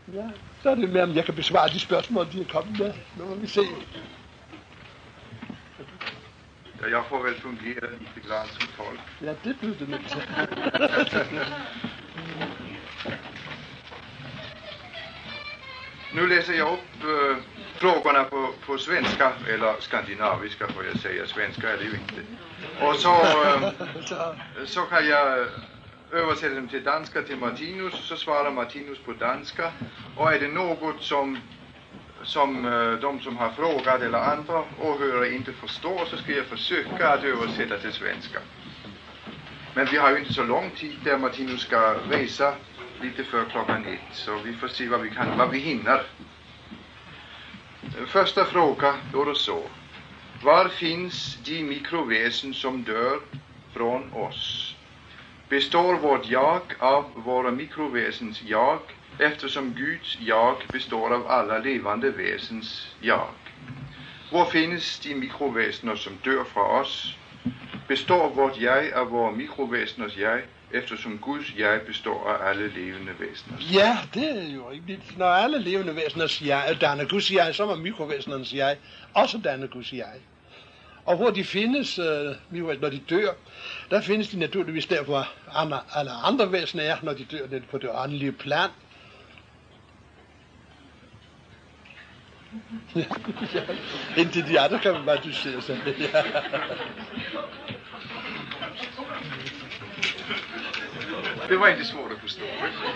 Ja, så er det med, om jeg kan besvare de spørgsmål, de er kommet med. Nu må vi se. Ja, jeg får vel fungere lite grann som tolk. Ja, det blev det nødt til. Nu läser jag upp frågorna på svenska, eller skandinaviska får jag säga, svenska är det ju inte. Och så kan jag översätta dem till danska till Martinus, så svarar Martinus på danska. Och är det något som de som har frågat eller andra åhörare inte förstår, så ska jag försöka att översätta till svenska. Men vi har ju inte så lång tid där Martinus ska resa lite för klockan 1, så vi får se vad vi hinner. Första fråga då det så: var finns de mikroväsen som dör från oss? Består vårt jag av våra mikroväsens jag, eftersom Guds jag består av alla levande väsens jag? Var finns de mikroväsener som dör från oss? Består vårt jag av våra mikroväseners jag, eftersom Guds jag består af alle levende væsener? Ja, det er jo rigtigt. Når alle levende væseners jeg danner Guds jeg, så er mikrovæsenernes jeg også danner Guds jeg. Og hvor de findes, når de dør, der findes de naturligvis der, hvor alle andre væsener er, når de dør på det åndelige plan. Ja, indtil de andre kan man bare dysere sig. Ja. Det var inte svårt att förstå.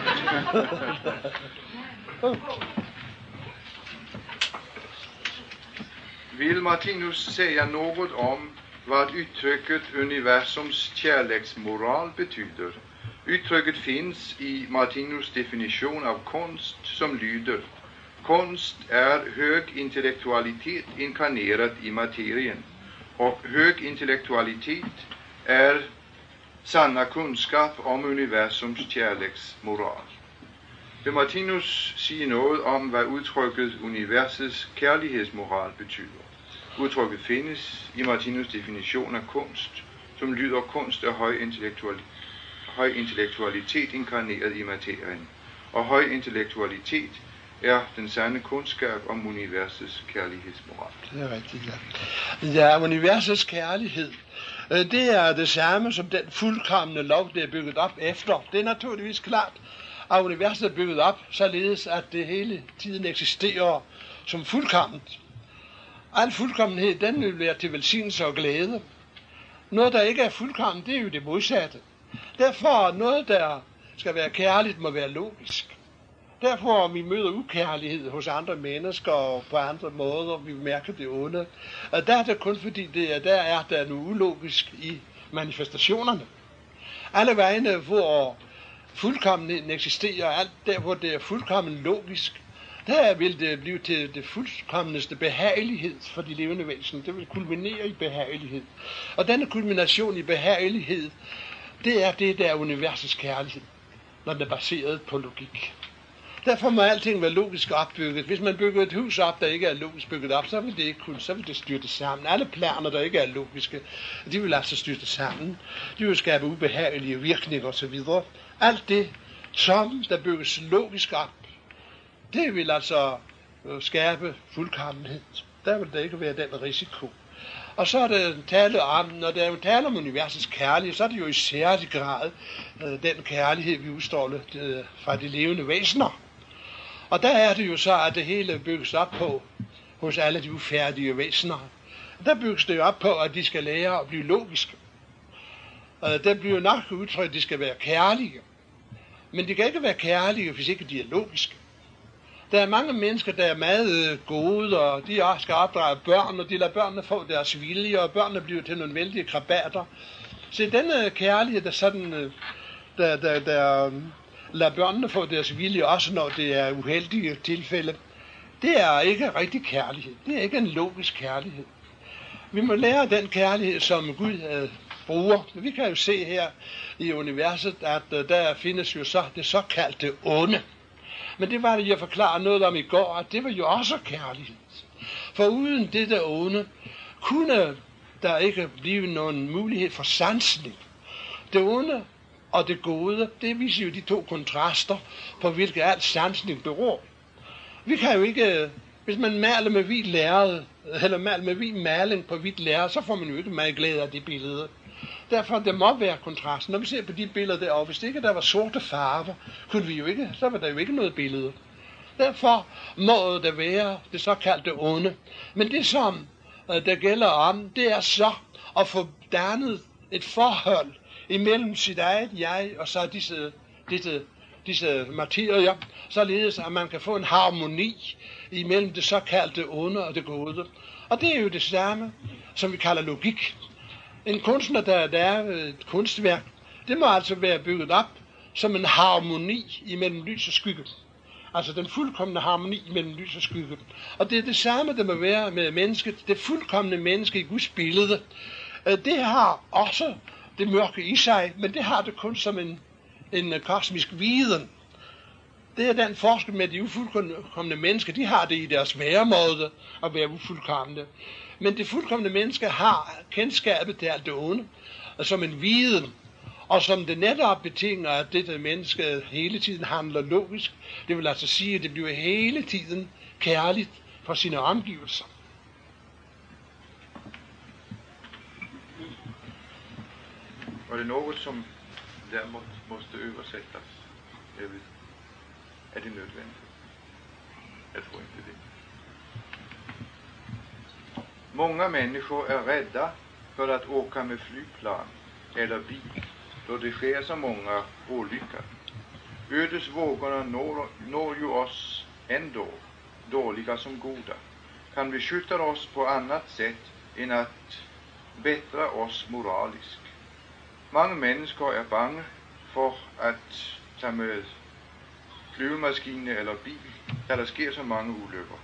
Vill Martinus säga något om vad uttrycket universums kärleksmoral betyder? Uttrycket finns i Martinus definition av konst som lyder: konst är hög intellektualitet inkarnerad i materien, och hög intellektualitet är sanna kunskap om universums kärleksmoral. Vil Martinus sige noget om, hvad udtrykket universets kærlighedsmoral betyder? Udtrykket findes i Martinus definition af kunst, som lyder: kunst er høj intellektualitet inkarneret i materien, og høj intellektualitet er den sande kundskab om universets kærlighedsmoral. Det er rigtigt, ja. Ja, universets kærlighed, det er det samme som den fuldkomne lov, det er bygget op efter. Det er naturligvis klart, at universet er bygget op, således at det hele tiden eksisterer som fuldkomment. Al fuldkommenhed, den vil være til velsignelse og glæde. Noget, der ikke er fuldkomment, det er jo det modsatte. Derfor noget, der skal være kærligt, må være logisk. Derfor vi møder ukærlighed hos andre mennesker og på andre måder, vi mærker det onde. Og der er det kun fordi, der er noget ulogisk i manifestationerne. Alle vegne, hvor fuldkommenheden eksisterer, alt der, hvor det er fuldkommen logisk, der vil det blive til det fuldkommendeste behagelighed for de levende væsener. Det vil kulminere i behagelighed. Og denne kulmination i behagelighed, det er det, der er universets kærlighed, når den er baseret på logik. Derfor må alting være logisk opbygget. Hvis man bygger et hus op, der ikke er logisk bygget op, så vil det ikke kunne, så vil det styrte sammen. Alle planer, der ikke er logiske, de vil altså styrte sammen. De vil skabe ubehagelige virkninger osv. Alt det, som der bygges logisk op, det vil altså skabe fuldkommenhed. Der vil der ikke være den risiko. Og så er det tale om, når der er tale om universets kærlighed, så er det jo i særlig grad den kærlighed, vi udstråler fra de levende væsener. Og der er det jo så, at det hele bygges op på hos alle de ufærdige væsener. Der bygges det jo op på, at de skal lære at blive logiske. Der bliver nok udtrykt, at de skal være kærlige. Men de kan ikke være kærlige, hvis ikke de er logiske. Der er mange mennesker, der er meget gode, og de også skal opdrage børn, og de lader børnene få deres vilje, og børnene bliver til nogle vældige krabater. Så denne kærlighed, der sådan, der lader børnene få deres vilje, også når det er uheldige tilfælde, det er ikke rigtig kærlighed. Det er ikke en logisk kærlighed. Vi må lære den kærlighed, som Gud bruger. Vi kan jo se her i universet, at der findes jo så det såkaldte onde. Men det var det, jeg forklarede noget om i går, at det var jo også kærlighed. For uden det der onde, kunne der ikke blive nogen mulighed for sansning. Det onde og det gode. Det viser jo de to kontraster, på hvilke al sansning beror. Vi kan jo ikke, hvis man maler med hvid lærred, eller maler med hvid maling på hvidt lærred, så får man jo ikke meget glæde af det billede. Derfor det må være kontrast. Når vi ser på de billeder derovre, hvis det ikke der var sorte farver, kunne vi jo ikke, så var der jo ikke noget billede. Derfor må det være det såkaldte onde. Men det som der gælder om, det er så at få dannet et forhold imellem sit eget jeg og så disse materier, således at man kan få en harmoni imellem det såkaldte onde og det gode. Og det er jo det samme, som vi kalder logik. En kunstner, der er et kunstværk, det må altså være bygget op som en harmoni imellem lys og skygge. Altså den fuldkomne harmoni mellem lys og skygge. Og det er det samme, der må være med mennesket. Det fuldkomne menneske i Guds billede. Det har også det mørke i sig, men det har det kun som en kosmisk viden. Det er den forskel med de ufuldkomne mennesker. De har det i deres væremåde at være ufuldkomne. Men det fuldkomne menneske har kendskabet til alt det onde som en viden. Og som det netop betinger, at dette menneske hele tiden handler logisk. Det vil altså sige, at det bliver hele tiden kærligt for sine omgivelser. Var det noget, som der måste översättas? Er det nødvendigt? Jag tror inte det. Många människor är rädda för att åka med flygplan eller bil, då det sker så många olyckor. Ödesvågorna når ju oss ändå, dåliga som goda. Kan vi skydda oss på annat sätt än att bättra oss moraliskt? Mange mennesker er bange for at tage med flyvemaskine eller bil, da der sker så mange ulykker.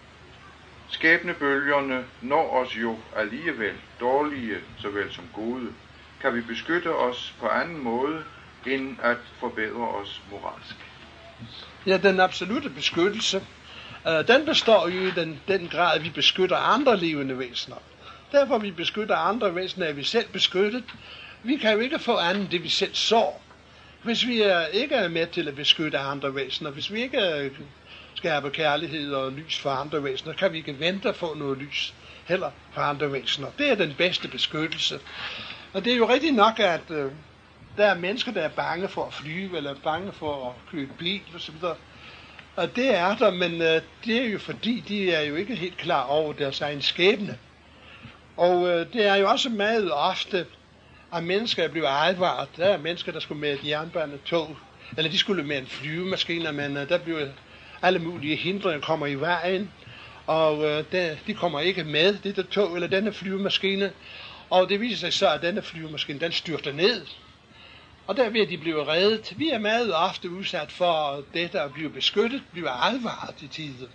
Skæbnebølgerne når os jo alligevel, dårlige såvel som gode. Kan vi beskytte os på anden måde, end at forbedre os moralsk? Ja, den absolute beskyttelse, den består jo i den grad, at vi beskytter andre levende væsener. Derfor vi beskytter andre væsener, er vi selv beskyttet. Vi kan jo ikke få andet det, vi selv så. Hvis vi ikke er med til at beskytte andre væsener, hvis vi ikke skaber kærlighed og lys for andre væsener, kan vi ikke vente at få noget lys heller for andre væsener. Det er den bedste beskyttelse. Og det er jo rigtigt nok, at der er mennesker, der er bange for at flyve, eller bange for at køre bil osv. Og det er der, men det er jo fordi, de er jo ikke helt klar over deres egen skæbne. Og det er jo også meget ofte, at mennesker bliver advaret. Der er mennesker, der skulle med et jernbanetog, eller de skulle med en flyvemaskine, men der bliver alle mulige hindringer kommer i vejen, og de kommer ikke med, dette tog eller denne flyvemaskine, og det viser sig så, at denne flyvemaskine, den styrter ned. Og der vil de blive reddet. Vi er meget ofte udsat for dette at blive beskyttet, blive advaret i tide.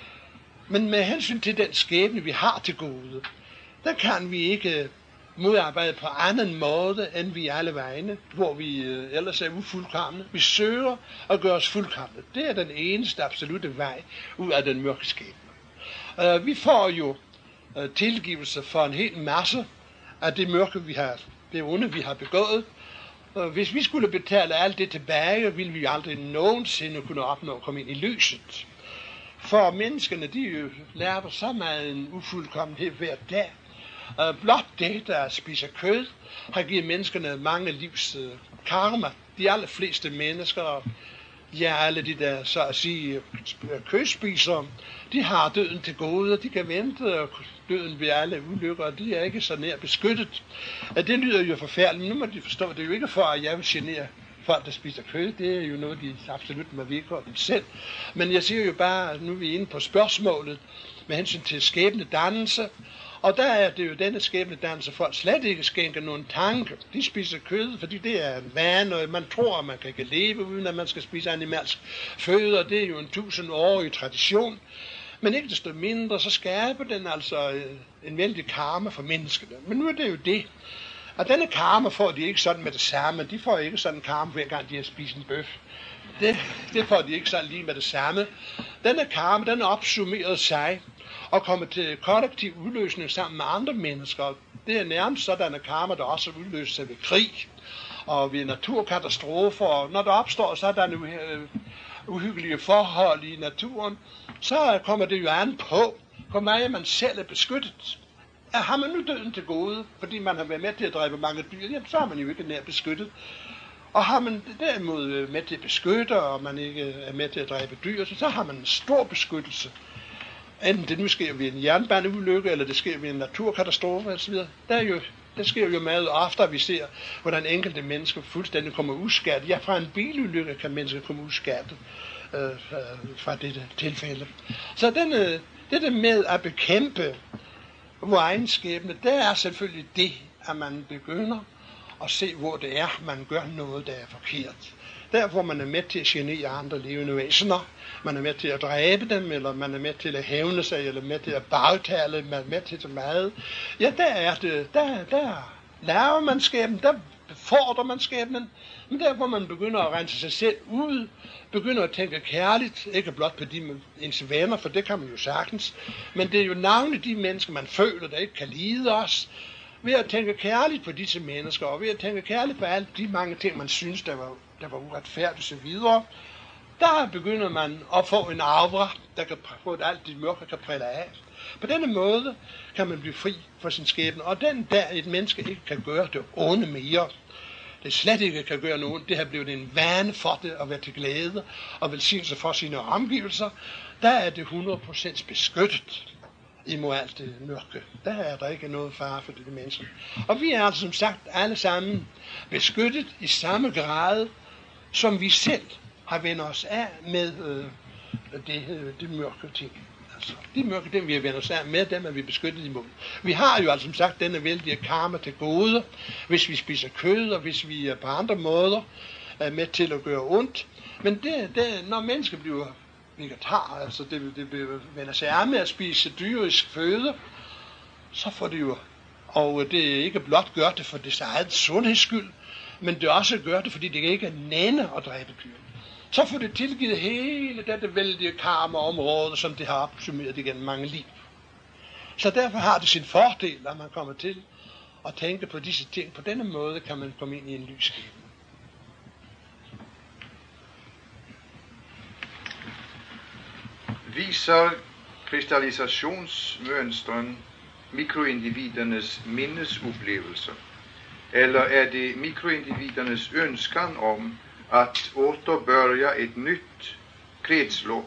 Men med hensyn til den skæbne, vi har til gode, der kan vi ikke modarbejde på anden måde, end vi alle vegne, hvor vi ellers er ufuldkomne. Vi søger at gøre os fuldkomne. Det er den eneste absolute vej ud af den mørke skæbne. Vi får jo tilgivelse for en hel masse af det mørke, det onde, vi har begået. Hvis vi skulle betale alt det tilbage, ville vi aldrig nogensinde kunne opnå at komme ind i lyset. For menneskene, de jo lærer så meget en ufuldkommenhed hver dag. Blot det, der spiser kød, har givet menneskene mange livs karma. De allerfleste mennesker, ja, alle de der, så at sige, kødspisere, de har døden til gode, de kan vente døden ved alle ulykker, og de er ikke så nær beskyttet. Det lyder jo forfærdeligt, men nu må de forstå, det er jo ikke for, at jeg vil genere folk, der spiser kød. Det er jo noget, de absolut må virke dem selv. Men jeg siger jo bare, nu er vi inde på spørgsmålet med hensyn til skæbnedannelse. Og der er det jo denne skæbnedannelse, folk slet ikke skænker nogen tanke. De spiser kød, fordi det er en vane, og man tror, at man kan ikke leve, uden at man skal spise animalsk føde, og det er jo en 1000-årig tradition. Men ikke desto mindre, så skaber den altså en vældig karma for menneskene. Men nu er det jo det, at denne karma får de ikke sådan med det samme. De får ikke sådan en karma, hver gang de har spist en bøf. Det får de ikke sådan lige med det samme. Denne karma, den opsummerer sig og kommer til kollektiv udløsning sammen med andre mennesker. Det er nærmest sådan en karma, der også udløser sig ved krig. og ved naturkatastrofer, og når der opstår sådan uhyggelige forhold i naturen, så kommer det jo an på, hvor meget man selv er beskyttet. Har man nu døden til gode, fordi man har været med til at dræbe mange dyr, jamen, så er man jo ikke nær beskyttet. Og har man derimod med til at beskytte, og man ikke er med til at dræbe dyr, så har man en stor beskyttelse. Enten det nu sker ved en jernbaneulykke, eller det sker ved en naturkatastrofe osv. Der sker jo meget ofte, at vi ser, hvordan enkelte mennesker fuldstændig kommer uskadtet. Ja, fra en bilulykke kan mennesker komme uskadtet fra dette tilfælde. Så dette med at bekæmpe vores egen skæbne, det er selvfølgelig det, at man begynder at se, hvor det er, man gør noget, der er forkert. Der, hvor man er med til at genere andre levende væsener, man er med til at dræbe dem, eller man er med til at hævne sig, eller med til at bagtale, man er med til at mad. Ja, der laver man skæbnen, der befordrer man skæbnen, men der, hvor man begynder at rense sig selv ud, begynder at tænke kærligt, ikke blot på ens venner, for det kan man jo sagtens, men det er jo navnlig de mennesker, man føler, der ikke kan lide os, ved at tænke kærligt på disse mennesker, og ved at tænke kærligt på alle de mange ting, man synes, der var uretfærdigt og så videre, der begynder man at få en aura, der kan få at alt det mørke kan prille af. På denne måde kan man blive fri for sin skæbne, og den der et menneske ikke kan gøre det onde mere, det slet ikke kan gøre noget, det har blevet en vane for det at være til glæde og velsignelse for sine omgivelser, der er det 100% beskyttet imod alt det mørke. Der er der ikke noget fare for det menneske. Og vi er altså som sagt alle sammen beskyttet i samme grad, som vi selv har vendt os af med det mørke ting. Altså, de mørke ting, vi har vendt os af med, dem er vi beskyttet imod. Vi har jo altså som sagt denne vældige karma til gode, hvis vi spiser kød, og hvis vi på andre måder er med til at gøre ondt. Men når mennesker bliver vegetar, altså det vender sig af med at spise dyrisk føde, så får det jo, og det ikke blot gør det for det eget sundheds skyld, men det også gør det, fordi det ikke er nænde at dræbe dyr. Så får det tilgivet hele dette vældige karma-område, som det har opsummeret igennem mange liv. Så derfor har det sin fordel, at man kommer til at tænke på disse ting. På denne måde kan man komme ind i en lysskæbne. Viser kristallisationsmønstren mikroindividernes minnesoplevelser, eller er det mikroindividernes önskan om att återbörja ett nytt kretslopp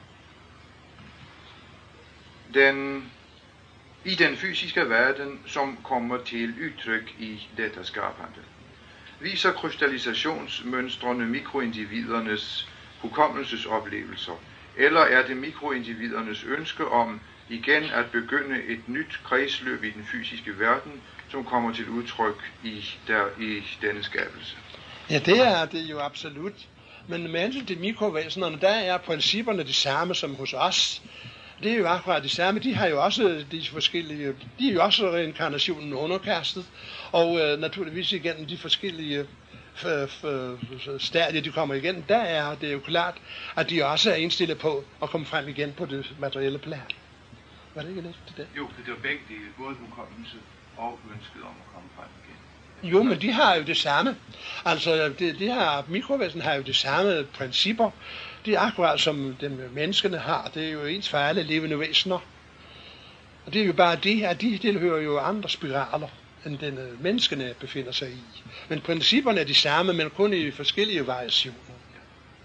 i den fysiska världen som kommer till uttryck i detta skapande? Viser kristallisationsmønstrene mikroindividernes hukommelsesoplevelser, eller er det mikroindividernes ønske om igen at begynde et nyt kredsløb i den fysiske verden, som kommer til udtryk i denne skabelse? Ja, det er det jo absolut. Men med hensyn til mikrovæsenerne, der er principperne de samme som hos os. Det er jo akkurat det samme. De har jo også de forskellige, de er jo også reinkarnationen underkastet, og naturligvis igennem de forskellige stadier, de kommer igen, der er det jo klart, at de også er indstillet på at komme frem igen på det materielle plan. Var det ikke lidt til det? Jo, det var begge dele, både hukommelse og ønsket om at komme frem igen. Jo, men de har jo det samme. Altså, de her mikrovæsen har jo de samme principper. Det er akkurat som dem menneskene har. Det er jo ens for alle levende væsener. Og det er jo bare det, at de tilhører jo andre spiraler, end den menneskene befinder sig i. Men principperne er de samme, men kun i forskellige variationer. Ja.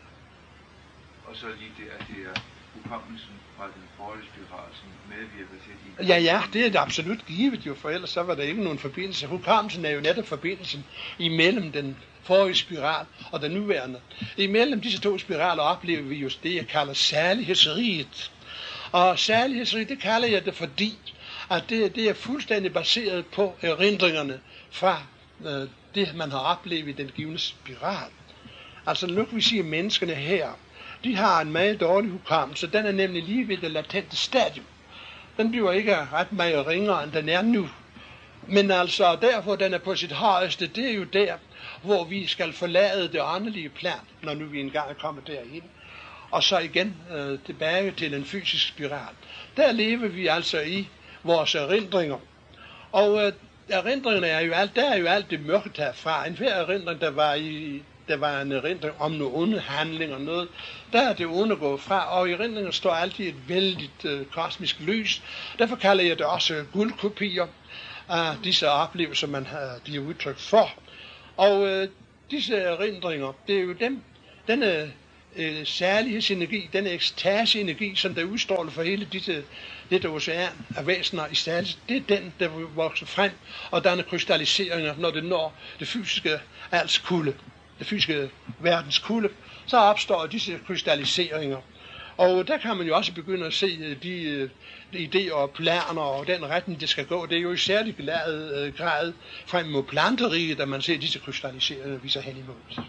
Og så lige det, at det er hukommelsen fra den forrige spiral, som medvirker til de... Ja, det er det absolut givet jo, for ellers så var der ikke nogen forbindelse. Hukommelsen er jo netop forbindelsen imellem den forrige spiral og den nuværende. Imellem disse to spiraler oplever vi jo det, jeg kalder særlighedsriget. Og særlighedsriget, det kalder jeg det, fordi at det er fuldstændig baseret på erindringerne fra det, man har oplevet i den givne spiral. Altså nu kan vi sige, at menneskene her, de har en meget dårlig hukommelse. Den er nemlig lige ved det latente stadium. Den bliver ikke ret meget ringere, end den er nu. Men altså, derfor den er på sit højeste, det er jo der, hvor vi skal forlade det åndelige plan, når nu vi engang er kommet derind. Og så igen tilbage til en fysisk spiral. Der lever vi altså i vores erindringer. Og erindringerne er jo alt, der er jo alt det mørke taget fra. En hver erindring, der var en erindring om nogle onde handlinger, noget, der er det onde gået fra, og i erindringen står altid et vældigt kosmisk lys. Derfor kalder jeg det også guldkopier af disse oplevelser, de er udtryk for. Og disse erindringer, det er jo denne særlighedsenergi, denne ekstaseenergi, som der udstråler for hele dette ocean af væsener i stærlighed, det er den, der vokser frem og danner krystalliseringer, når det når det fysiske alts kulde, det fysiske verdens kulde, så opstår disse krystalliseringer. Og der kan man jo også begynde at se de idéer og planer og den retning, det skal gå. Det er jo i særlig grad frem mod planteriget, at man ser disse krystalliseringer viser hen imod.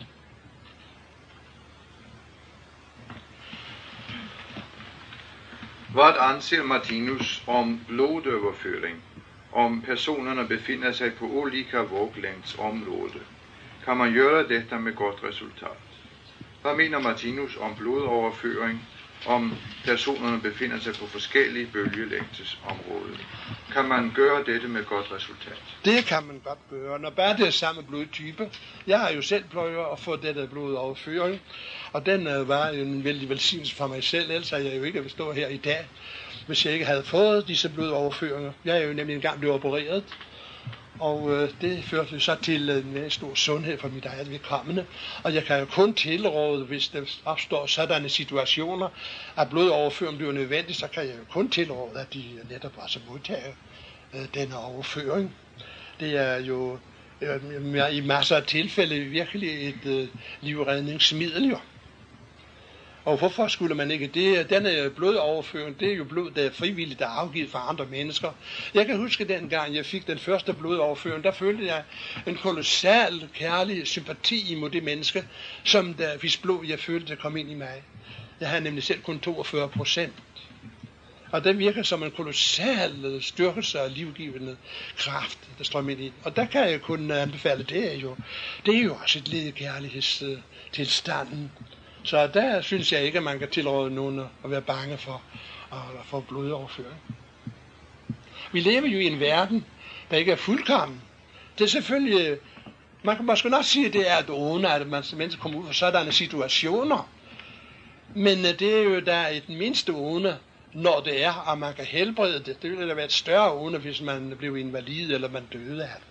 Hvad anser Martinus om blodöverföring, om personerna befinner sig på olika våglängdsområde? Kan man göra detta med godt resultat? Hvad mener Martinus om blodoverføring, om personerne befinder sig på forskellige bølgelængdesområder? Kan man gøre dette med godt resultat? Det kan man godt gøre, når bare det er samme blodtype. Jeg har jo selv prøvet at få dette blodoverføring, og den var en vældig velsignelse for mig selv, ellers havde jeg jo ikke stå her i dag, hvis jeg ikke havde fået disse blodoverføringer. Jeg er jo nemlig engang blevet opereret, og det førte så til en stor sundhed for mit eget vedkommende. Og jeg kan jo kun tilråde, hvis der opstår sådanne situationer, at blodoverføring bliver nødvendigt, så kan jeg jo kun tilråde, at de netop også modtager denne overføring. Det er jo i masser af tilfælde virkelig et livredningsmiddel jo. Og hvorfor skulle man ikke det? Denne blodoverføring, det er jo blod, der er frivilligt, der er afgivet fra andre mennesker. Jeg kan huske dengang, jeg fik den første blodoverføring, der følte jeg en kolossal kærlig sympati imod det menneske, som der, hvis blod jeg følte, der kom ind i mig. Jeg havde nemlig selv kun 42%. Og den virker som en kolossal styrkelse og livgivende kraft, der strømmer ind i. Og der kan jeg kun anbefale, det er jo også et led i kærlighedstilstanden. Så der synes jeg ikke, at man kan tilråde nogen at være bange for at få blodoverføring. Vi lever jo i en verden, der ikke er fuldkommen. Det er selvfølgelig, man kan måske nok sige, at det er et onde, at mennesker kommer ud for sådanne situationer. Men det er jo der et mindste onde, når det er, at man kan helbrede det. Det ville da være et større onde, hvis man blev invalid eller man døde af det.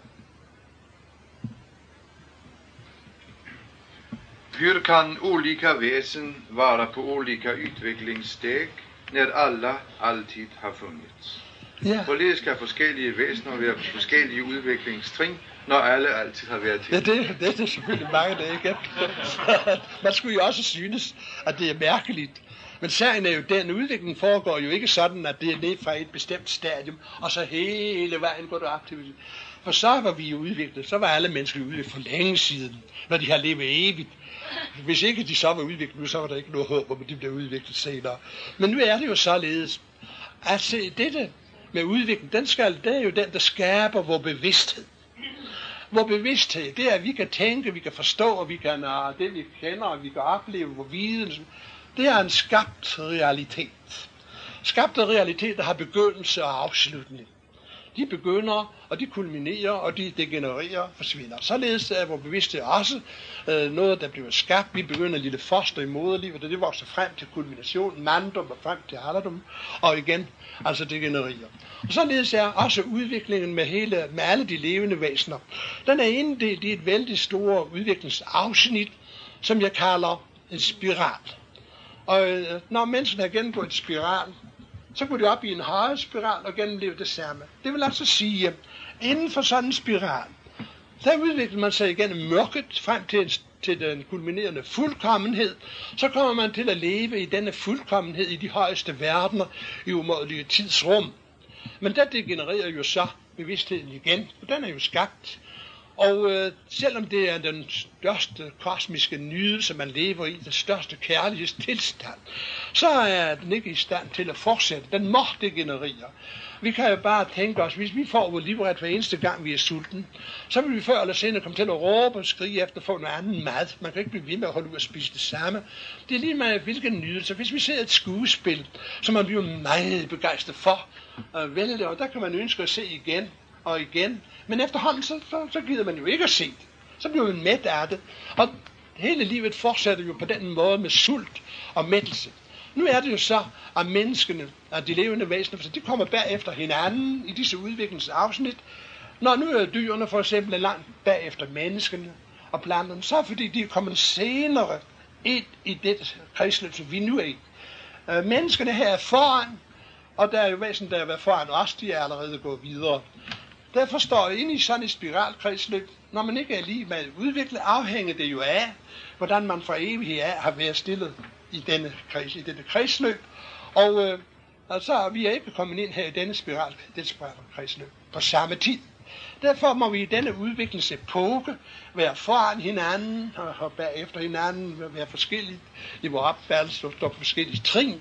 Hur kan olika väsen vara på olika utvecklingssteg när alla alltid har funnits? Ja. Hvorledes kan forskellige væsener være på forskellige udviklingstrin, når alle altid har været til? Ja, det er selvfølgelig mange, der ikke er. Man skulle jo også synes, at det er mærkeligt. Men sagen er jo, den udvikling foregår jo ikke sådan, at det er ned fra et bestemt stadium, og så hele vejen går det op til. For så var vi jo udviklet, så var alle mennesker udviklet for længe siden, når de har levet evigt. Hvis ikke de så var udviklet, så var der ikke noget håb om, at de blev udviklet senere. Men nu er det jo således, at se, dette med udvikling, det er jo den, der skaber vores bevidsthed. Vores bevidsthed, det er, at vi kan tænke, vi kan forstå, og vi kan det, vi kender, og vi kan opleve, vores viden. Det er en skabt realitet. Skabte realitet, der har begyndelse og afslutning. De begynder, og de kulminerer, og de degenererer og forsvinder. Således er vores bevidsthed også noget, der bliver skabt. Vi begynder et lille foster i moderlivet, og det vokser frem til kulmination, manddom og frem til alderdom, og igen, altså degenererer. Og således er også udviklingen med alle de levende væsener. Den er inddelt i et vældig stort udviklingsafsnit, som jeg kalder en spiral. Og når mennesker har gennemgået en spiral, så går de op i en højere spiral og gennemlever det samme. Det vil altså sige, at inden for sådan en spiral, der udvikler man sig igennem mørket frem til den kulminerende fuldkommenhed. Så kommer man til at leve i denne fuldkommenhed i de højeste verdener i umådelige tidsrum. Men der degenererer jo så bevidstheden igen, for den er jo skabt. Og selvom det er den største kosmiske nydelse, man lever i, den største kærlighedstilstand, så er den ikke i stand til at fortsætte. Den må degenerere. Vi kan jo bare tænke os, hvis vi får vores livret hver eneste gang, vi er sulten, så vil vi før eller senere komme til at råbe og skrige efter at få noget andet mad. Man kan ikke blive ved med at holde ud og spise det samme. Det er lige med hvilken nydelse. Hvis vi ser et skuespil, som man bliver meget begejstret for, og der kan man ønske at se igen. og igen. Men efterhånden, så gider man jo ikke at se det. Så bliver man mæt af det. Og hele livet fortsætter jo på den måde med sult og mættelse. Nu er det jo så, at menneskene, at de levende væsener, de kommer bagefter hinanden i disse udviklingsafsnit. Når nu er dyrene for eksempel langt bagefter menneskene og planterne, så er fordi de er kommet senere ind i det kredsløb, som vi nu er i. Menneskene her er foran, og der er jo væsener, der er været foran os, de er allerede gået videre. Derfor står jeg inde i sådan et spiralkredsløb. Når man ikke er lige med at udvikle, afhænger det jo af, hvordan man fra evighed af har været stillet i dette kredsløb. Og så er vi ikke kommet ind her i dette spiralkredsløb på samme tid. Derfor må vi i denne udviklingsepoke være foran hinanden og bagefter hinanden, være forskellige i vores opfattelse og stå på forskellige trin.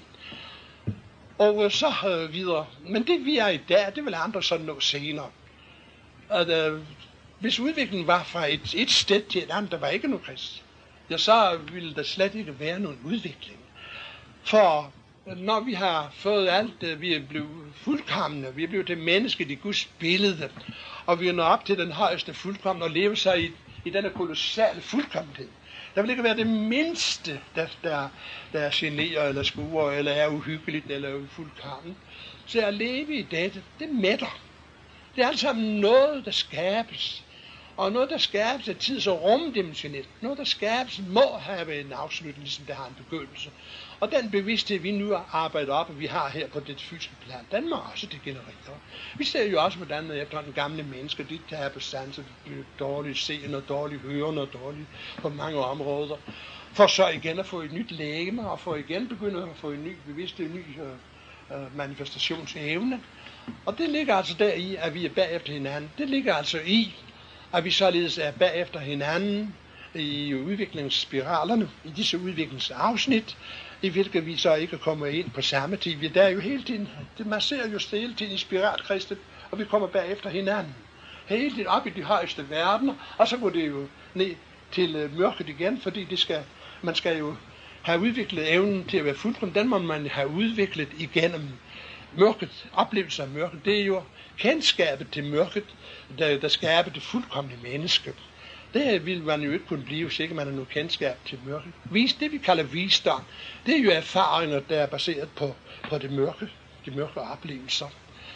Og så videre. Men det vi er i dag, det vil andre sådan nå senere. At, hvis udviklingen var fra et sted til et andet, der var ikke nogen krist, ja, så ville der slet ikke være nogen udvikling. For når vi har fået alt, vi er blevet fuldkomne, vi er blevet til mennesket i Guds billede, og vi er nået op til den højeste fuldkomne og lever sig i denne kolossale fuldkommenhed. Der vil ikke være det mindste, der generer eller skuer, eller er uhyggeligt, eller ufuldkommen. Så at leve i dette, det mætter. Det er alt sammen noget, der skabes. Og noget, der skabes, er tids- og rumdimensionelt. Noget, der skabes, må have en afslutning, ligesom det har en begyndelse. Og den bevidsthed, vi nu arbejder op, og vi har her på det fysiske plan, den må også degenerere. Vi ser jo også, hvordan efterhånden gamle mennesker, de taber sanser, de bliver dårligt seende, dårligt hørende og dårligt på mange områder. For så igen at få et nyt legeme, og for igen begynde at få en ny bevidsthed, en ny manifestationsevne. Og det ligger altså deri, at vi er bagefter hinanden. Det ligger altså i, at vi således er bagefter hinanden i udviklingsspiralerne, i disse udviklingsafsnit, i hvilket vi så ikke kommer ind på samme tid. Vi er der jo hele tiden, man ser jo hele tiden i spiralkristet, og vi kommer bagefter hinanden. Hele tiden op i de højeste verdener, og så går det jo ned til mørket igen, fordi man skal jo have udviklet evnen til at være fuldkommen. Den må man have udviklet igennem mørket, oplevelser af mørket. Det er jo kendskabet til mørket, der skaber det fuldkomne menneske. Det vil man jo ikke kunne blive, hvis ikke man har noget kendskab til mørket. Det vi kalder visdom, det er jo erfaringer, der er baseret på det mørke oplevelser.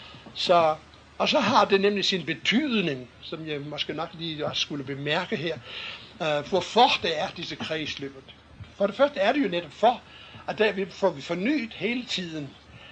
Og så har det nemlig sin betydning, som jeg måske nok lige også skulle bemærke her, hvorfor det er disse kredsløb. For det første er det jo netop for, at der får vi fornyet hele tiden.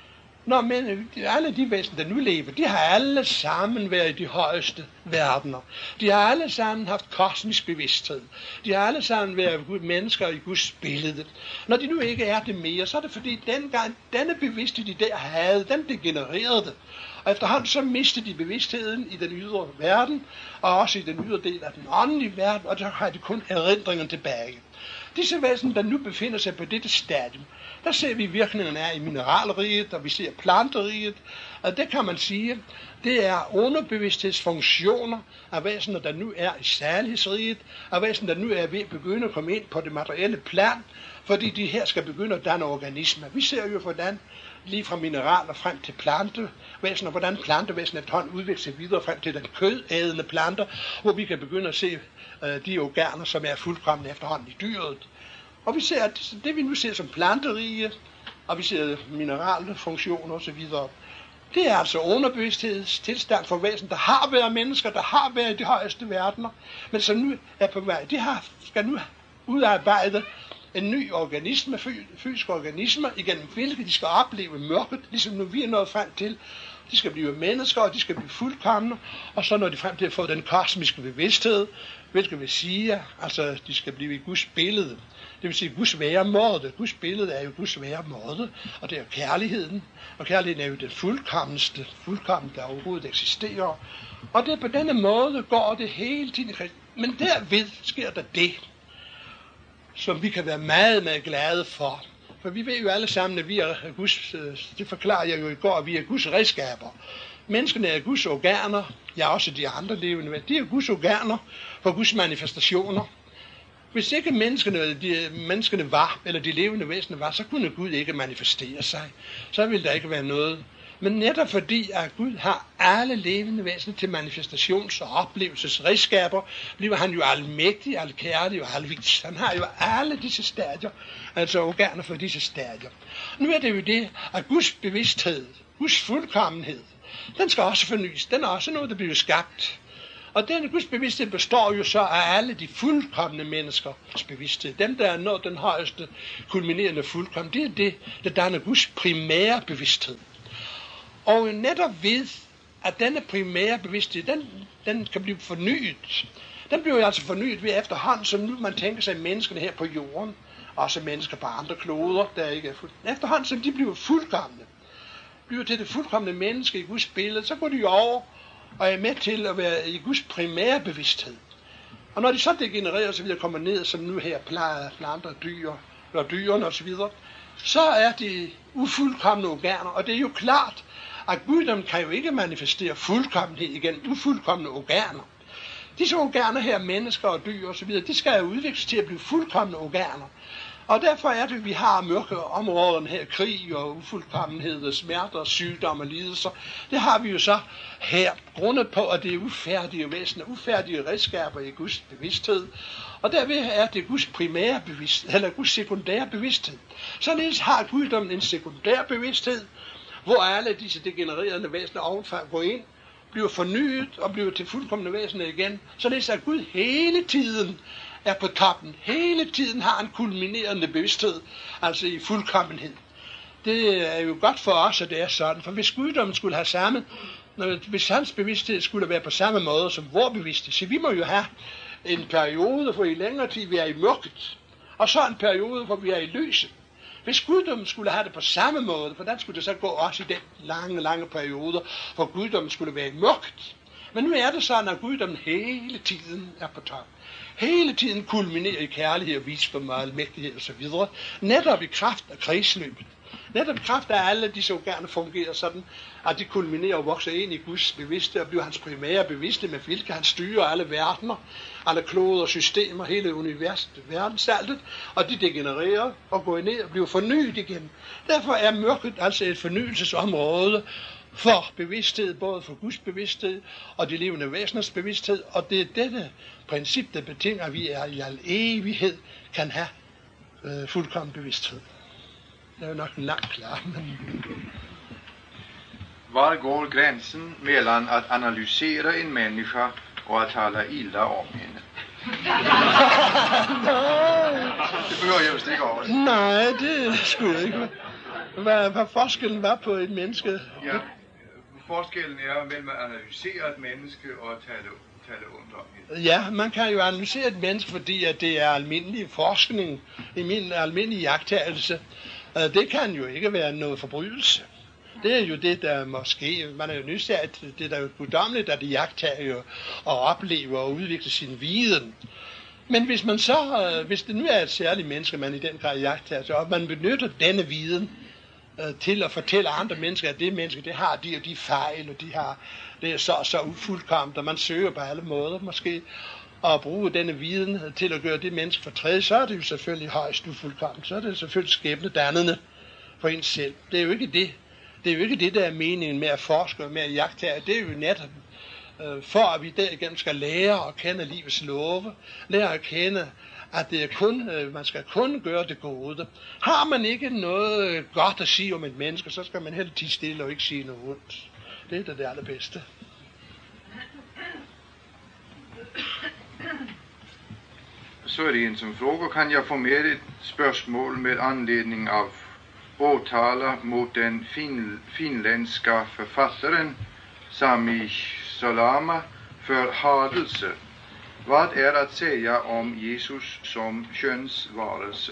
Men alle de væsener, der nu lever, de har alle sammen været i de højeste verdener. De har alle sammen haft kosmisk bevidsthed. De har alle sammen været mennesker i Guds billede. Når de nu ikke er det mere, så er det fordi dengang denne bevidsthed, de der havde, den degenererede det. Og efterhånden så mistede de bevidstheden i den ydre verden, og også i den ydre del af den åndelige verden, og der har de kun erindringen tilbage. Disse væsener, der nu befinder sig på dette stadium, der ser vi virkningerne af i mineralriget, og vi ser planteriget, og det kan man sige, det er underbevidsthedsfunktioner af væsener, der nu er i særlighedsriget, af væsener, der nu er ved at begynde at komme ind på det materielle plan, fordi de her skal begynde at danne organismer. Vi ser jo, hvordan lige fra mineraler frem til plantevæsener, hvordan plantevæsener efterhånden udvikler sig videre frem til den kødædende planter, hvor vi kan begynde at se de organer, som er fuldkomne efterhånden i dyret. Og vi ser, at det vi nu ser som planterige, og vi ser mineralfunktioner osv., det er altså underbevidsthedstilstand for væsener, der har været mennesker, der har været i de højeste verdener, men som nu er på vej. De skal nu udarbejde en ny organisme, fysiske organismer, igennem hvilke de skal opleve mørket, ligesom nu vi er nået frem til. De skal blive mennesker, og de skal blive fuldkomne, og så når de frem til at få den kosmiske bevidsthed, hvilket vil sige, altså de skal blive i Guds billede. Det vil sige Guds væremåde. Guds billede er jo Guds væremåde, og det er kærligheden. Og kærligheden er jo den fuldkomne, der overhovedet eksisterer. Og det på denne måde går det hele tiden. Men derved sker der det, som vi kan være meget, meget glade for. For vi ved jo alle sammen, at vi er Guds, det forklarer jeg jo i går, at vi er Guds redskaber. Menneskene er Guds organer, ja også de andre levende, de er Guds organer for Guds manifestationer. Hvis ikke menneskene var, eller de levende væsener var, så kunne Gud ikke manifestere sig. Så ville der ikke være noget Men netop fordi, at Gud har alle levende væsener til manifestations- og oplevelsesredskaber, bliver han jo almægtig, alkærlig og alvis. Han har jo alle disse stadier, altså organer for disse stadier. Nu er det jo det, at Guds bevidsthed, Guds fuldkommenhed, den skal også fornyes. Den er også noget, der bliver skabt. Og denne Guds bevidsthed består jo så af alle de fuldkomne menneskers bevidsthed. Dem, der er nået den højeste kulminerende fuldkommen, det er det, der danner Guds primære bevidsthed. Og netop ved, at denne primære bevidsthed, den kan blive fornyet. Den bliver jo altså fornyet ved efterhånden, som nu man tænker sig menneskene her på jorden, også mennesker på andre kloder, der ikke er fuldkomne. Efterhånden, som de bliver fuldkomne, bliver til det fuldkomne menneske i Guds billede, så går de over og er med til at være i Guds primære bevidsthed. Og når de så degenererer, så videre kommer ned, som nu her planter, dyr, og dyrene osv., så er de ufuldkomne organer. Og det er jo klart, at guddommen kan jo ikke manifestere fuldkommenhed igennem ufuldkomne organer. Disse organer her, mennesker og dyr osv., de skal jo udvikles til at blive fuldkomne organer. Og derfor er det, at vi har mørke områderne her, krig og ufuldkommenhed, smerter, sygdom og lidelser. Det har vi jo så her, grundet på, at det er ufærdige væsener, ufærdige redskaber i Guds bevidsthed. Og derved er det Guds primære bevidsthed, eller Guds sekundære bevidsthed. Således har guddommen en sekundær bevidsthed, hvor alle disse degenererede væsener ovenfra går ind, bliver fornyet og bliver til fuldkomne væsener igen. Således at Gud hele tiden er på toppen. Hele tiden har en kulminerende bevidsthed, altså i fuldkommenhed. Det er jo godt for os, at det er sådan, for hvis guddommen skulle have samme, hvis hans bevidsthed skulle være på samme måde som vores bevidsthed, så vi må jo have en periode, hvor i længere tid vi er i mørket, og så en periode, hvor vi er i lyset. Hvis guddommen skulle have det på samme måde, hvordan skulle det så gå også i den lange perioder, hvor guddommen skulle være i mørket? Men nu er det sådan, at guddommen hele tiden er på top. Hele tiden kulminerer i kærlighed og visdom og almægtighed osv. Netop i kraft af kredsløbet. Netop i kraft af alle disse organer fungerer sådan, at de kulminerer og vokser ind i Guds bevidsthed og bliver hans primære bevidsthed, med hvilket han styrer alle verdener, alle kloder, systemer, hele universet, verdensaltet, og de degenererer og går ned og bliver fornyet igen. Derfor er mørket altså et fornyelsesområde for bevidsthed, både for Guds bevidsthed og de levende væseners bevidsthed, og det er dette princip, der betinger, at vi i al evighed kan have fuldkommen bevidsthed. Det er jo nok langt klart, men... Var går gränsen mellan att analysera en människa och att tala illa om henne? Det behøver jeg jo ikke over. Nej, det skulle jeg ikke. Hvad forskellen var på et menneske? Ja, forskellen er mellem at analysere et menneske og tale ondt om hende. Ja, man kan jo analysere et menneske, fordi at det er almindelig forskning, almindelig iagttagelse. Det kan jo ikke være noget forbrydelse. Det er jo det, der måske, man er jo nysgerrig, det er jo guddommeligt, at iagttager og oplever og udvikler sin viden. Men hvis man så, hvis det nu er et særligt menneske, man i den grad iagttager, så og man benytter denne viden til at fortælle andre mennesker, at det menneske, det har de og de fejl, og det er så ufuldkomment, og man søger på alle måder måske at bruge denne viden til at gøre det menneske fortræde, så er det jo selvfølgelig højst ufuldkomment, så er det selvfølgelig skæbnedannende for en selv. Det er jo ikke det. Det er jo ikke det, der er meningen med at forske og med at iagttage. Det er jo netop for, at vi derigennem skal lære at kende livets love, lære at kende, at det er kun, man skal kun gøre det gode. Har man ikke noget godt at sige om et menneske, så skal man heller tie stille og ikke sige noget ondt. Det er det allerbedste. Så er det en som frågar, kan jeg få med et spørgsmål med anledning av åtaler mot den finländska författaren Sami Salama för hadelse. Vad är att säga om Jesus som könsvarelse?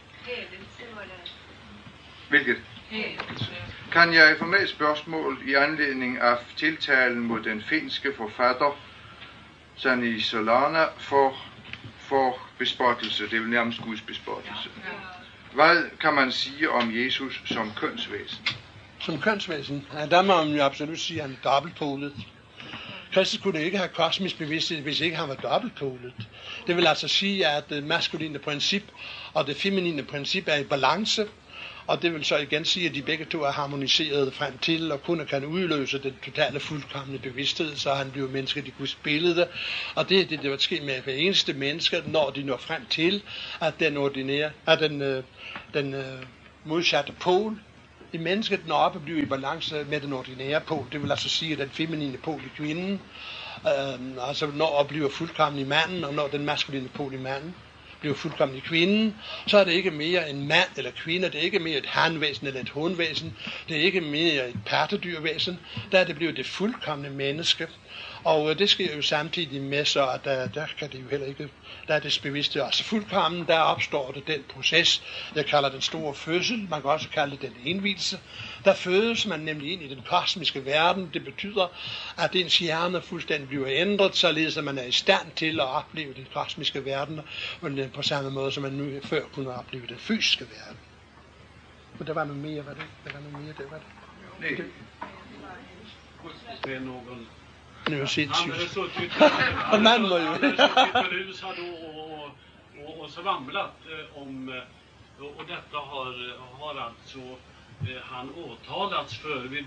Hvilket? Kan jeg få med et spørgsmål i anledning af tiltalen mod den finske forfatter Sami Salama for bespottelse, det er vel nærmest Guds bespottelse. Hvad kan man sige om Jesus som kønsvæsen? Som kønsvæsen? Ja, der må man jo absolut sige, at han er dobbeltpolet. Kristus kunne ikke have kosmisk bevidsthed, hvis ikke han var dobbeltpolet. Det vil altså sige, at det maskuline princip og det feminine princip er i balance, Og det vil så igen sige, at de begge to er harmoniseret frem til, og kun kan udløse den totale fuldkomne bevidsthed, så han bliver mennesket i Guds billede. Og det er det, der vil ske med hver eneste menneske, når de når frem til, at den modsatte pol i mennesket når op og bliver i balance med den ordinære pol. Det vil altså sige, at den feminine pol i kvinden, altså når bliver fuldkommen i manden, og når den maskuline pol i manden bliver fuldkommen i kvinden, så er det ikke mere en mand eller kvinde, det er ikke mere et hanvæsen eller et hundvæsen, det er ikke mere et pattedyrvæsen, der er det blevet det fuldkomne menneske. Og det sker jo samtidig med, så at der kan det jo heller ikke, der er det bevidste også fuldkommen, der opstår det den proces, jeg kalder den store fødsel, man kan også kalde det den indvielse. Der fødes man nemlig ind i den kosmiske verden, det betyder, at ens hjerne fuldstændig bliver ændret, således at man er i stand til at opleve den kosmiske verden, på samme måde som man nu før kunne opleve den fysiske verden. Men der var noget mere, var det? Der var noget mere, det var det? Nej. Det är någon. Nu är Han hade suttit Han mandlar ju. Han hade suttit berusad och svamlat om, och detta har alltså han åtalats för vid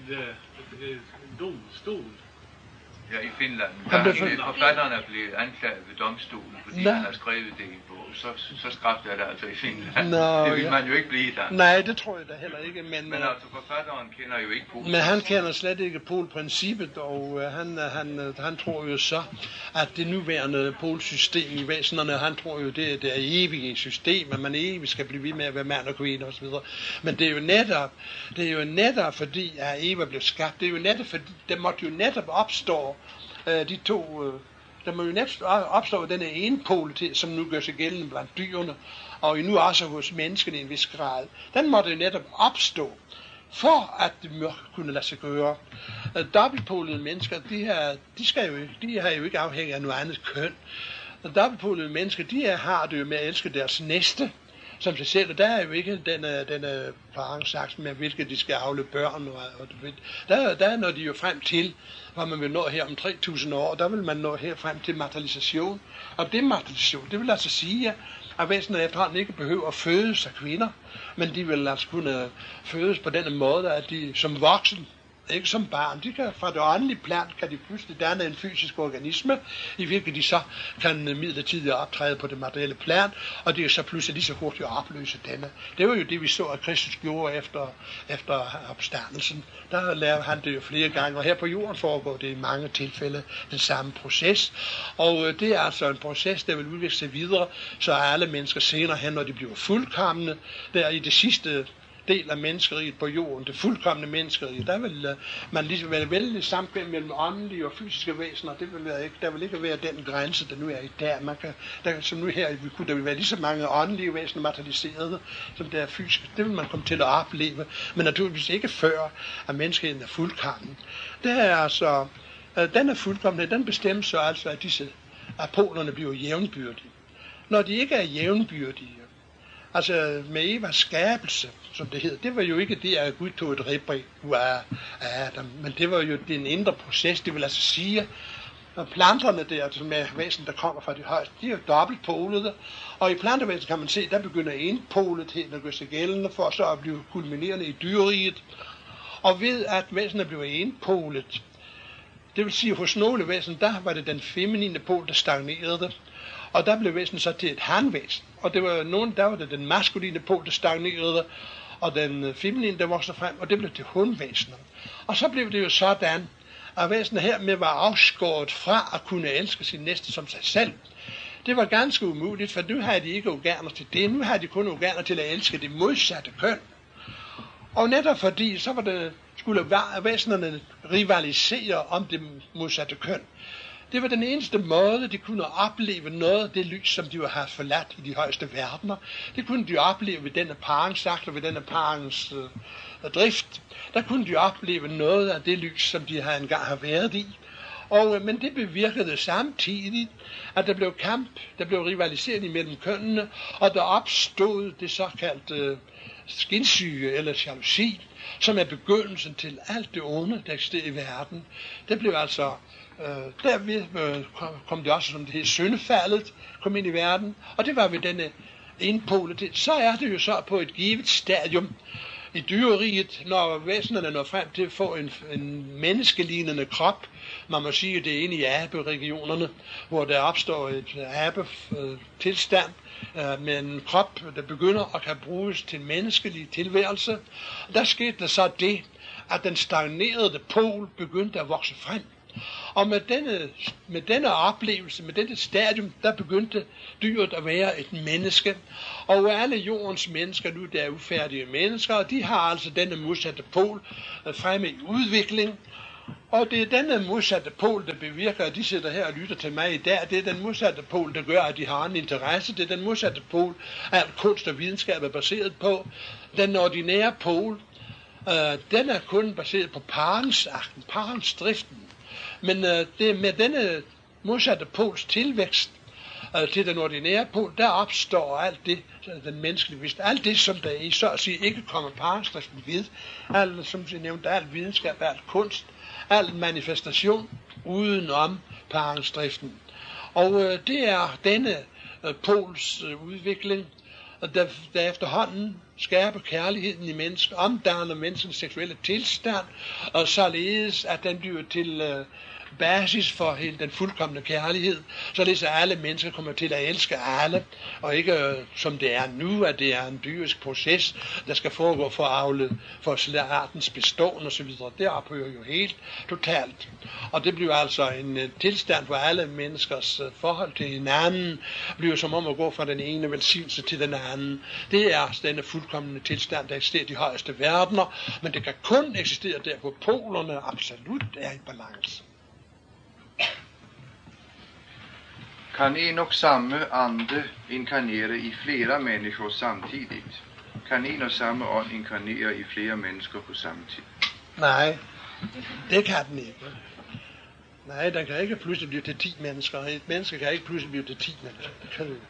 domstol. Ja, i Finland. Forfatteren er blevet anklaget ved domstolen, fordi han har skrevet det i en bog. Så skrabt er det altså i Finland. Det vil man jo ikke blive i Danmark. Nej, det tror jeg da heller ikke. Men altså forfatteren kender jo ikke Polen. Men han kender slet ikke polprincippet, og han tror jo så, at det nuværende polsystem i væsenerne, han tror jo, det er evige system, at man evigt skal blive ved med at være mand og kvinde osv. Men det er jo netop fordi, at Eva blev skabt. Det er jo netop fordi, der måtte jo netop opstå de to, der må jo netop opstå denne enpolitet, som nu gør sig gældende blandt dyrene, og nu også hos menneskene i en vis grad. Den måtte jo netop opstå, for at det må kunne lade sig gøre. Dobbeltpolede mennesker, de er jo ikke afhængige af noget andet køn. Dobbeltpolede mennesker, de har det jo med at elske deres næste som sig selv, og der er jo ikke denne parangsaks med, hvilket de skal afle børn. Der når de jo frem til, hvor man vil nå her om 3000 år, der vil man nå her frem til materialisation. Og det materialisation, det vil altså sige, at væsenet efterhånden ikke behøver at fødes af kvinder, men de vil altså kunne fødes på denne måde, at de som voksen, ikke som barn, de kan fra det åndelige plan, kan de pludselig danne en fysisk organisme, i hvilket de så kan midlertidigt optræde på det materielle plan, og det er så pludselig lige så hurtigt at opløse denne. Det var jo det, vi så, at Kristus gjorde efter opstandelsen. Der lavede han det jo flere gange, og her på jorden foregår det i mange tilfælde den samme proces. Og det er altså en proces, der vil udvikle sig videre, så alle mennesker senere hen, når de bliver fuldkomne, der i det sidste del af menneskeriget på jorden, det fuldkomne menneskerige, der vil man ligesom være vældig samkvem mellem åndelige og fysiske væsener. Der vil ikke være den grænse, der nu er i dag. Som nu her, der vil være lige så mange åndelige væsener materialiserede, som der er fysiske. Det vil man komme til at opleve, men naturligvis ikke før, at menneskeheden er fuldkommen. Det er altså, den er fuldkommen, den bestemmer så altså, at polerne bliver jævnbyrdige. Når de ikke er jævnbyrdige, altså med Evas skabelse, som det hedder, det var jo ikke det, at Gud tog et ribbe af Adam, men det var jo den indre proces, det vil altså sige, at planterne der, som er væsen, der kommer fra det højeste, de er jo dobbeltpolede, og i plantevæsen kan man se, der begynder enpoletheden at gøre sig gældende, for så at blive kulminerende i dyreriget, og ved at væsenet bliver enpolet, det vil sige, hos nogle væsen, der var det den feminine pol, der stagnerede, og der blev væsenet så til et hanvæsen. Og det var nogen, der var det den maskuline pol, der stagnerede, og den feminine, der voksede frem, og det blev til hundvæsener. Og så blev det jo sådan, at væsenet hermed var afskåret fra at kunne elske sin næste som sig selv. Det var ganske umuligt, for nu havde de ikke organer til det. Nu havde de kun organer til at elske det modsatte køn. Og netop fordi, så var det, skulle væsenerne rivalisere om det modsatte køn. Det var den eneste måde, de kunne opleve noget af det lys, som de havde forladt i de højeste verdener. Det kunne de opleve ved denne parringsakt og ved denne parrings drift. Der kunne de opleve noget af det lys, som de havde engang har været i. Men det bevirkede samtidig, at der blev kamp, der blev rivalisering imellem kønnene, og der opstod det såkaldte skinsyge eller jalousi, som er begyndelsen til alt det onde, der eksisterer i verden. Det blev altså derved kom det også, som det hed, syndefaldet kom ind i verden, og det var ved denne enpolitet. Så er det jo så på et givet stadium, I dyreriget, når væsenerne når frem til at få en menneskelignende krop, man må sige, det er inde i aberegionerne, hvor der opstår et abetilstand med en krop, der begynder at kan bruges til menneskelig tilværelse. Der skete der så det, at den stagnerede pol begyndte at vokse frem. Og med denne oplevelse, med dette stadium, der begyndte dyret at være et menneske. Og alle jordens mennesker nu, der er ufærdige mennesker, og de har altså denne modsatte pol fremme i udvikling. Og det er denne modsatte pol, der bevirker, at de sidder her og lytter til mig i dag. Det er den modsatte pol, der gør, at de har en interesse. Det er den modsatte pol, at kunst og videnskab er baseret på. Den ordinære pol, den er kun baseret på parensakten, parensdriften. Men det er med denne modsatte pols tilvækst til den ordinære pol, der opstår alt det, den menneskelige vidst, alt det, som der i så at sige ikke kommer parensdriften ved, alt, som jeg nævnte, alt videnskab, alt kunst, alt manifestation udenom parensdriften. Og det er denne pols udvikling, der efterhånden skærper kærligheden i mennesker, omdanner menneskens seksuelle tilstand, og således at den bliver til basis for hele den fuldkomne kærlighed, således at alle mennesker kommer til at elske alle, og ikke som det er nu, at det er en dyrisk proces, der skal foregå for at avle for artens beståen osv. Det ophører jo helt totalt. Og det bliver altså en tilstand, hvor alle menneskers forhold til hinanden bliver som om at gå fra den ene velsignelse til den anden. Det er denne fuldkomne tilstand, der eksisterer i de højeste verdener, men det kan kun eksistere der, hvor polerne absolut er i balance. Kan en och samme ande inkarnere i flera människor samtidigt? Kan en och samme ånd inkarnere i flere mennesker på samme tid? Nej, det kan den ikke. Nej, den kan ikke pludselig blive til 10 mennesker. Et menneske kan ikke pludselig blive til 10 mennesker. Det kan det ikke.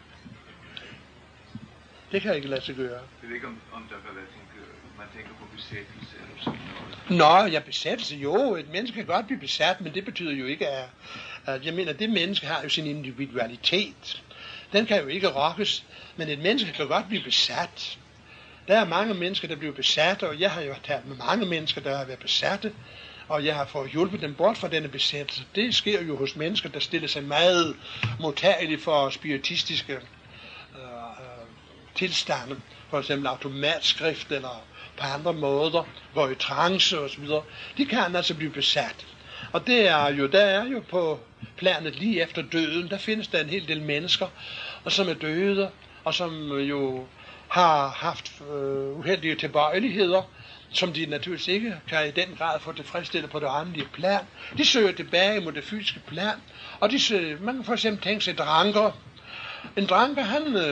Det kan ikke lade sig gøre. Jeg ved ikke, om der kan være man tænker på besættelse eller sådan noget. Nå, ja, besættelse, jo. Et menneske kan godt blive besat, men det betyder jo ikke, at jeg mener, det menneske har jo sin individualitet. Den kan jo ikke rokkes, men et menneske kan godt blive besat. Der er mange mennesker, der bliver besatte, og jeg har jo talt med mange mennesker, der har været besatte, og jeg har fået hjulpet dem bort fra denne besættelse. Det sker jo hos mennesker, der stiller sig meget modtagelige for spiritistiske tilstande, for eksempel automatskrift eller på andre måder, går i trance osv. De kan altså blive besat. Og det er jo, der er jo på planet lige efter døden, der findes der en hel del mennesker, og som er døde, og som jo har haft uheldige tilbøjeligheder, som de naturligvis ikke kan i den grad få tilfredsstillet på det åndelige plan. De søger tilbage mod det fysiske plan, og man kan for eksempel tænke sig dranker. En dranker,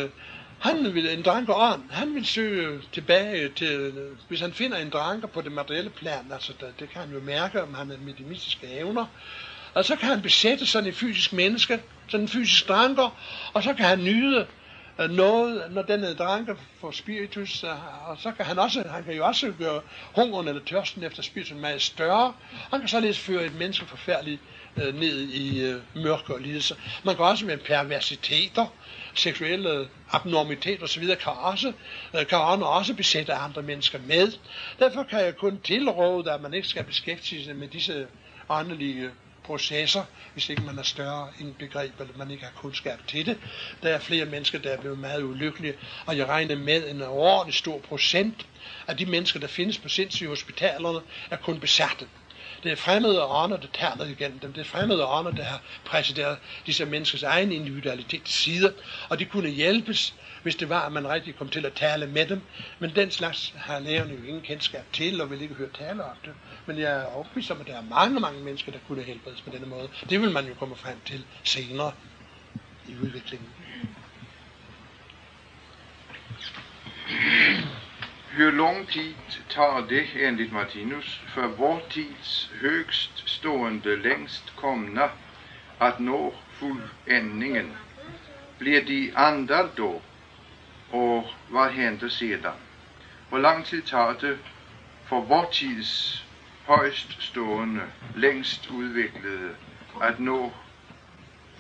han vil søge tilbage til, hvis han finder en dranker på det materielle plan, altså det kan han jo mærke, om han er med de mystiske evner, og så kan han besætte sådan en fysisk menneske, sådan en fysisk dranker, og så kan han nyde noget, når denne dranker får spiritus, og så kan han kan jo også gøre hungeren eller tørsten efter spiritus meget større. Han kan således føre et menneske forfærdeligt ned i mørke og lidelse. Man kan også med perversiteter, seksuelle abnormiteter osv. kan også besætte andre mennesker med. Derfor kan jeg kun tilråde, at man ikke skal beskæftige sig med disse åndelige processer, hvis ikke man er større indbegreb, eller man ikke har kunskab til det. Der er flere mennesker, der er blevet meget ulykkelige, og jeg regner med en ordentlig stor procent af de mennesker, der findes på sindssygehospitalerne, er kun besatte. Det er fremmede ånder, der taler igennem dem. Det er fremmede ånder, der har præsideret disse menneskers egen individualitet til side, og de kunne hjælpes, hvis det var, at man rigtig kom til at tale med dem. Men den slags har lægerne jo ingen kendskab til, og vil ikke høre tale om det. Men jeg er overbevist om, at der er mange, mange mennesker, der kunne helbredes på denne måde. Det vil man jo komme frem til senere i udviklingen. Hur lång tid tar det enligt Martinus för vår tids högst stående längst komna att nå fulländningen? Blir de andar då? Och vad händer sedan? Hvor lang tid tar det for vår tids højst stående, længst udviklede at nå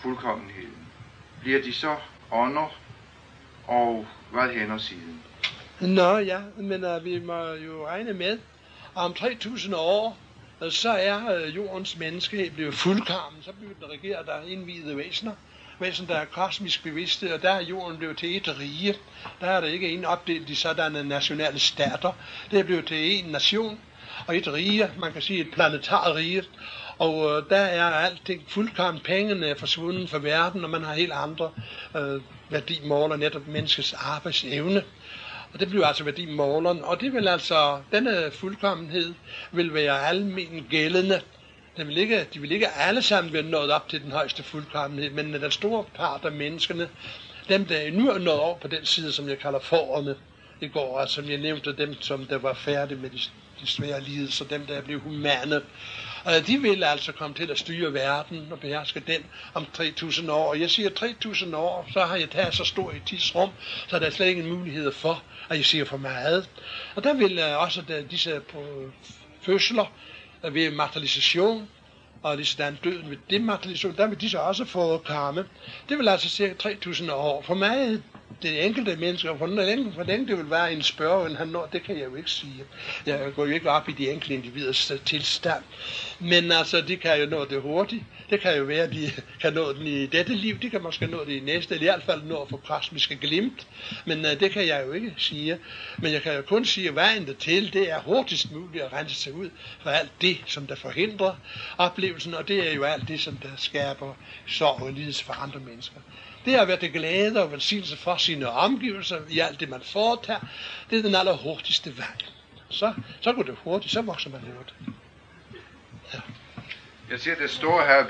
fuldkommenheden? Bliver de så ånder, og hvad hænder siden? Nå ja, men vi må jo regne med, at om 3000 år, så er jordens menneskehed blevet fuldkommen, så bliver den regeret der indvidede væsener, der er kosmisk bevidste, og der er jorden blevet til et rige. Der er der ikke en opdelt i sådanne nationale stater. Det er blevet til en nation og et rige, man kan sige et planetarrige. Og der er alting fuldkommen, pengene er forsvundet fra verden, og man har helt andre værdimåler, netop menneskets arbejdsevne. Og det bliver altså værdimåleren, og det vil altså, denne fuldkommenhed vil være almen gældende. De vil ikke alle sammen være nået op til den højeste fuldkommenhed, men den store part af menneskene, dem der nu er nået over på den side, som jeg kalder forerne i går, altså som jeg nævnte, dem som der var færdige med de svære lidelser, dem der blev humane, de vil altså komme til at styre verden og beherske den om 3000 år. Og jeg siger 3000 år, så har jeg taget så stor et tidsrum, så der er slet ingen mulighed for, at jeg siger for meget. Og der vil også disse fødsler ved materialisation, og ligesom døden ved dematerialisation, der vil disse også forekomme. Det vil altså cirka 3000 år. For mig, det enkelte mennesker, hvor længe det vil være en spørge, han når, det kan jeg jo ikke sige. Jeg går jo ikke op i de enkelte individers tilstand. Men altså, de kan jo nå det hurtigt. Det kan jo være, at de kan nå den i dette liv. De kan måske nå det i næste, eller i hvert fald nå at få kosmiske glimt. Men det kan jeg jo ikke sige. Men jeg kan jo kun sige, at vejen dertil, det er hurtigst muligt at rense sig ud for alt det, som der forhindrer oplevelsen. Og det er jo alt det, som der skaber sorg og lidelse for andre mennesker. Det er at være til glæde og velsignelse for sine omgivelser i alt det, man foretager. Det er den allerhurtigste vej. Så går det hurtigt, så vokser man hurtigt. Ja. Jag ser det står här,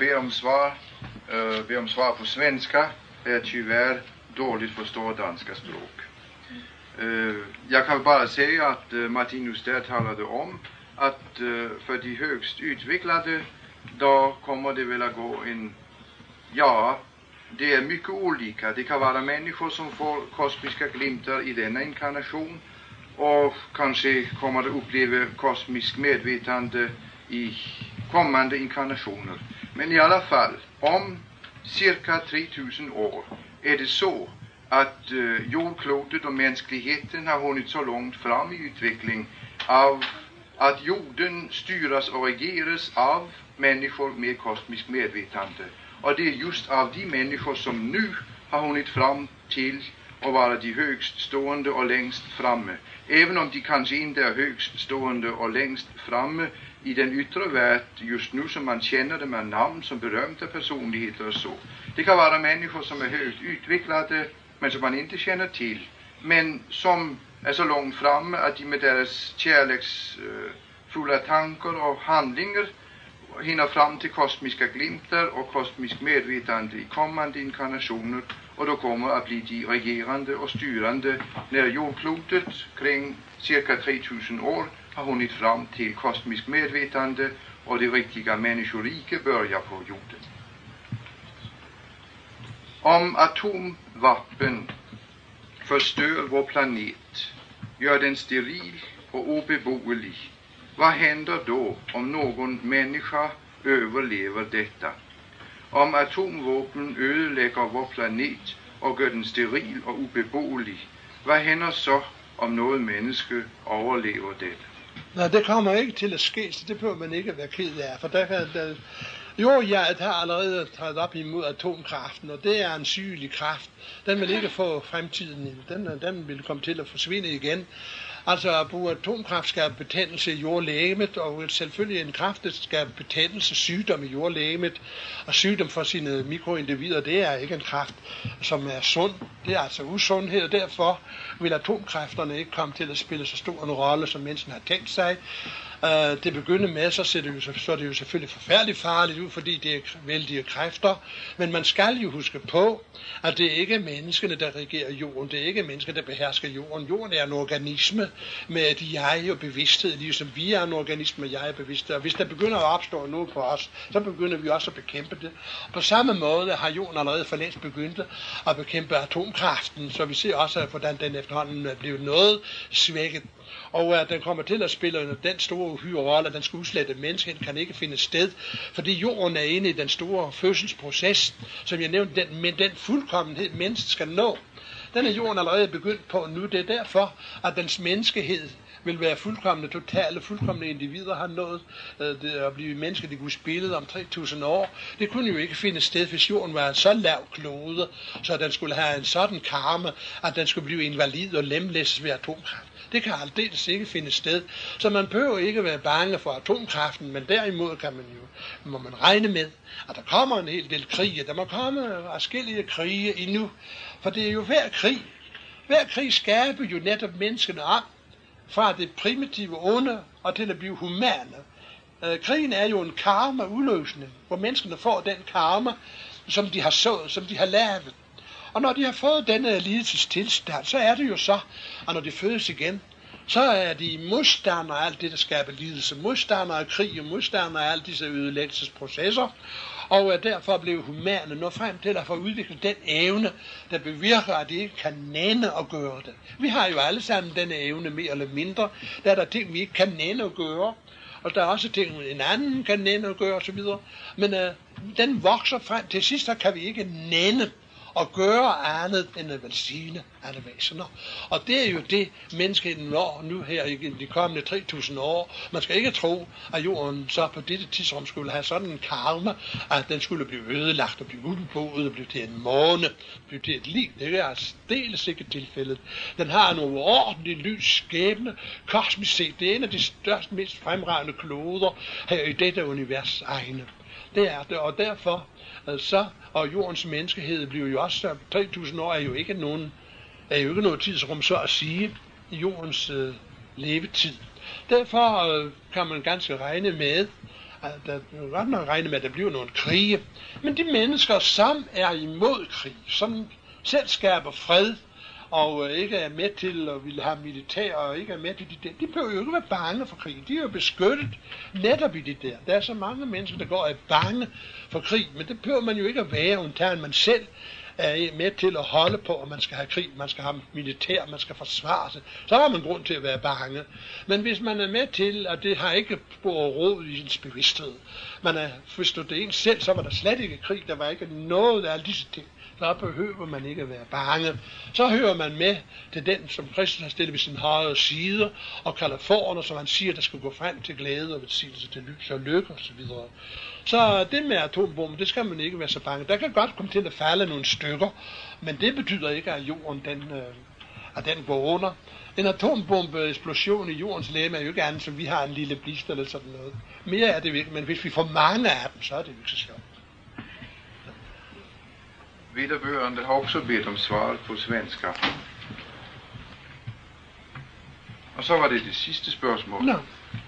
be om svar på svenska. Jag tyvärr dåligt förstår danska språk. Jag kan bara säga att Martinus där talade om att för de högst utvecklade, då kommer det väl att gå det är mycket olika. Det kan vara människor som får kosmiska glimtar i denna inkarnation och kanske kommer att uppleva kosmisk medvetande i kommande inkarnationer. Men i alla fall, om cirka 3000 år är det så att jordklotet och mänskligheten har hunnit så långt fram i utveckling av att jorden styras och regeras av människor med kosmisk medvetande. Och det är just av de människor som nu har hunnit fram till att vara de högst stående och längst framme. Även om de kanske inte är högst stående och längst framme i den yttre värld just nu som man känner dem med namn som berömda personligheter och så. Det kan vara människor som är högt utvecklade men som man inte känner till. Men som är så långt framme att de med deras kärleksfulla tankar och handlingar hinner fram till kosmiska glimtar och kosmisk medvetande i kommande inkarnationer, och då kommer att bli de regerande och styrande när jordklotet kring cirka 3000 år har hunnit fram till kosmisk medvetande och det riktiga människorike börjar på jorden. Om atomvapen förstör vår planet, gör den steril och obeboelig, vad händer då om någon människa överlever detta? Om atomvapen ödelägger vår planet och gör den steril och obeboelig, vad händer så om noget menneske overlever dette? Nej, det kommer ikke til at ske, så det behøver man ikke at være ked af, for jordhjertet har allerede taget op imod atomkraften, og det er en sygelig kraft. Den vil ikke få fremtiden, den vil komme til at forsvinde igen. Altså at bruge atomkraft skaber betændelse i jordlegemet, og selvfølgelig en kraft, der skaber betændelse, sygdom i jordlegemet, og sygdom for sine mikroindivider, det er ikke en kraft, som er sund. Det er altså usundhed, og derfor vil atomkræfterne ikke komme til at spille så stor en rolle, som mennesken har tænkt sig. Det begynder med, så er det jo selvfølgelig forfærdeligt farligt ud, fordi det er vældige kræfter. Men man skal jo huske på, at det ikke er menneskene, der regerer jorden. Det er ikke mennesker, der behersker jorden. Jorden er en organisme med et jeg og bevidsthed, ligesom vi er en organisme med jeg og bevidsthed. Og hvis der begynder at opstå noget på os, så begynder vi også at bekæmpe det. På samme måde har jorden allerede for længst begyndt at bekæmpe atomkraften, så vi ser også, hvordan den efterhånden er blevet noget svækket. Og at den kommer til at spille den store uhyre rolle, at den skal udslette mennesket, kan ikke finde sted, fordi jorden er inde i den store fødselsproces, som jeg nævnte, men den fuldkommenhed, mennesket skal nå, Den er jorden allerede begyndt på nu. Det er derfor, at dens menneskehed vil være fuldkomne, totale, fuldkomne individer, har nået det at blive mennesker, de kunne spille om 3000 år. Det kunne jo ikke finde sted, hvis jorden var en så lav klode, så den skulle have en sådan karma, at den skulle blive invalid og lemlæsses ved atomkraft. Det kan aldeles ikke finde sted. Så man behøver ikke være bange for atomkraften, men derimod må man regne med, at der kommer en hel del krige. Der må komme forskellige krige endnu. For det er jo hver krig skaber jo netop menneskene om, fra det primitive onde og til at blive humane. Krigen er jo en karma-udløsning, hvor menneskene får den karma, som de har sået, som de har lavet. Og når de har fået denne lidelsestilstand, så er det jo så, at når de fødes igen, så er de modstandere af alt det, der skaber lidelse. Modstandere af krig og modstandere af alle disse ødelæggelsesprocesser. Og er derfor blevet humane, når frem til at få udviklet den evne, der bevirker, at de ikke kan nænde at gøre det. Vi har jo alle sammen denne evne, mere eller mindre. Der er der ting, vi ikke kan nænde at gøre. Og der er også ting, en anden kan nænde at gøre osv. Men den vokser frem. Til sidst så kan vi ikke nænde og gøre andet end at velsigne alle væsener. Og det er jo det, menneskeheden når nu her i de kommende 3000 år. Man skal ikke tro, at jorden så på dette tidsrum skulle have sådan en karma, at den skulle blive ødelagt og blive ubeboet og blive til en måne, blive til et liv. Det er aldeles ikke tilfældet. Den har en overordentlig lys skæbne, kosmisk set. Det er en af de største, mest fremragende kloder her i dette univers egne. Det er det, og derfor og jordens menneskehed bliver jo også 3000 år er jo ikke noget tidsrum, så at sige, i jordens levetid. Derfor kan man ganske regne med, at der bliver nogle krige. Men de mennesker, som er imod krig, som selv skaber fred, og ikke er med til at ville have militær, og ikke er med til de behøver jo ikke være bange for krig. De er jo beskyttet netop i det der. Der er så mange mennesker, der går og er bange for krig, men det behøver man jo ikke at være, undtagen man selv er med til at holde på, at man skal have krig, man skal have militær, man skal forsvare sig. Så har man grund til at være bange. Men hvis man er med til, at det har ikke sporet rod i ens bevidsthed, hvis det er en selv, så var der slet ikke krig, der var ikke noget af alle disse ting. Så behøver man ikke at være bange. Så hører man med til den, som Kristus har stillet ved sin højre side, og kalder forerne, som han siger, der skal gå frem til glæde og velsignelse til lys og lykke osv. Så det med atombomben, det skal man ikke være så bange. Der kan godt komme til at falde nogle stykker, men det betyder ikke, at jorden den går under. En atombombe-eksplosion i jordens legeme er jo ikke andet, som vi har en lille blist eller sådan noget. Mere er det jo ikke, men hvis vi får mange af dem, så er det jo ikke så sjovt. Vederbörande har också bedt om svaret på svenska. Och så var det sista spørgsmål. No.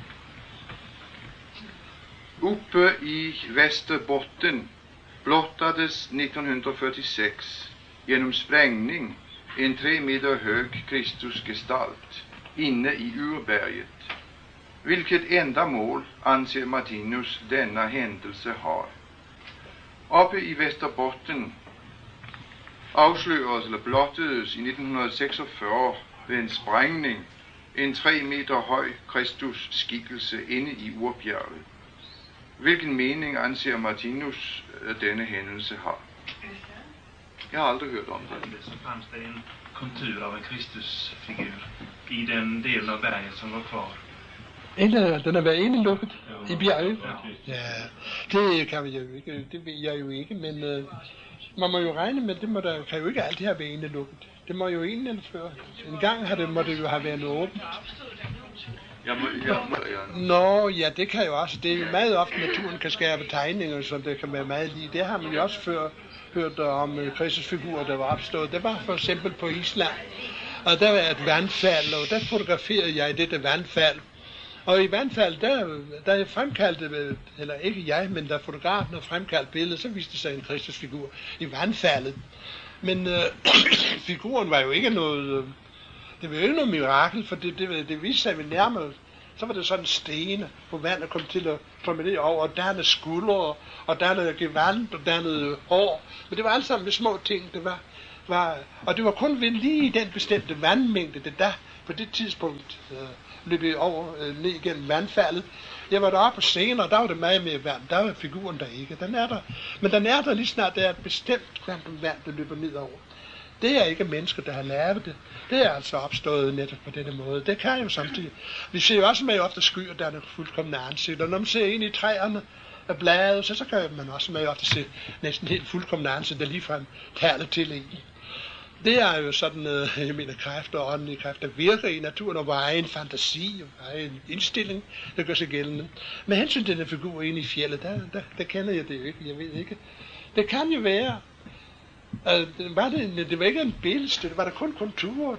Uppe i Västerbotten blottades 1946 genom sprängning en 3 meter hög Kristusgestalt inne i urberget. Vilket ändamål anser Martinus denna händelse har? Uppe i Västerbotten afsløredes eller blottedes i 1946 ved en sprængning en 3 meter høj Kristus skikkelse inde i urbjerget. Hvilken mening anser Martinus denne hændelse har? Jeg har aldrig hørt om det. Så fanns det en kontur av en Kristusfigur i den delen av berget som var kvar. Den har været indelukket i bjerget? Ja. Ja, det kan vi jo ikke, det ved jeg jo ikke, men man må jo regne med, det kan jo ikke altid have været indelukket. Det må jo indføre. En gang må det jo have været åbent. Nå, ja, det kan jo også. Det er jo meget ofte, naturen kan skabe tegninger, som det kan være meget lige. Det har man jo også før hørt om Kristusfigurer, der var opstået. Det var for eksempel på Island. Og der var et vandfald, og der fotograferede jeg dette vandfald. Og i vandfald, der jeg fremkaldte, eller ikke jeg, men da fotografen har fremkaldt billedet, så viste det sig en Kristusfigur i vandfaldet. Men figuren var jo ikke noget, det var jo ikke noget mirakel, for det viste sig ved nærmere, så var det sådan stene på vandet, kom til at promenere over, og der er skuldre, og der er gevand, og der er hår. Men det var alt sammen små ting, det var, og det var kun ved lige den bestemte vandmængde, det der på det tidspunkt løb over ned igennem vandfaldet. Jeg var deroppe senere, der var det meget mere vand, der var figuren der ikke, den er der. Men den er der lige snart, der er et bestemt kvantum vand, der løber ned over. Det er ikke mennesker, der har lavet det. Det er altså opstået netop på denne måde. Det kan jo samtidig. Vi ser jo også med ofte skyer, der er fuldkommen ansigter. Når man ser ind i træerne af bladet, så kan man også med ofte se næsten helt fuldkommen ansigter ligefrem taler til en. Det er jo sådan, jeg mener, kræfter og åndelige kræfter virker i naturen, og hvor er en fantasi, og hvor er en indstilling, der gør sig gældende. Med hensyn til den figur inde i fjeldet, der kender jeg det jo ikke, jeg ved ikke. Det kan jo være, det var ikke en billede, det var der kun konturer.